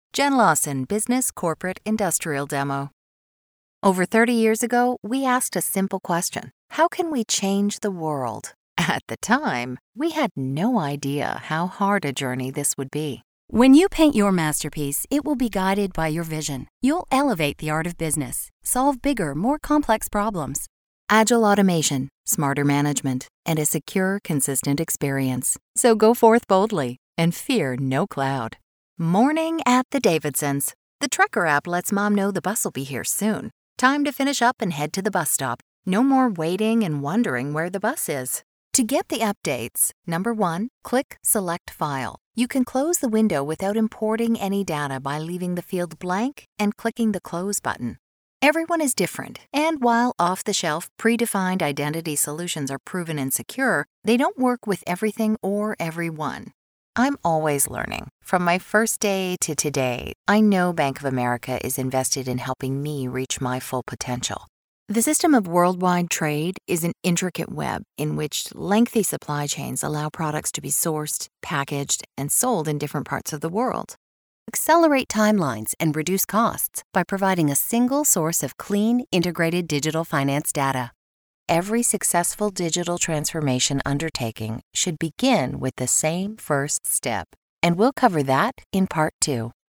Jen Lawson Business Corporate Industrial Demo. Over 30 years ago, we asked a simple question: how can we change the world? At the time, we had no idea how hard a journey this would be. When you paint your masterpiece, it will be guided by your vision. You'll elevate the art of business, solve bigger, more complex problems. Agile automation, smarter management, and a secure, consistent experience. So go forth boldly and fear no cloud. Morning at the Davidsons. The Trekker app lets Mom know the bus will be here soon. Time to finish up and head to the bus stop. No more waiting and wondering where the bus is. To get the updates, number 1, click Select File. You can close the window without importing any data by leaving the field blank and clicking the Close button. Everyone is different, and while off-the-shelf, predefined identity solutions are proven and secure, they don't work with everything or everyone. I'm always learning. From my first day to today, I know Bank of America is invested in helping me reach my full potential. The system of worldwide trade is an intricate web in which lengthy supply chains allow products to be sourced, packaged, and sold in different parts of the world. Accelerate timelines and reduce costs by providing a single source of clean, integrated digital finance data. Every successful digital transformation undertaking should begin with the same first step, and we'll cover that in Part 2.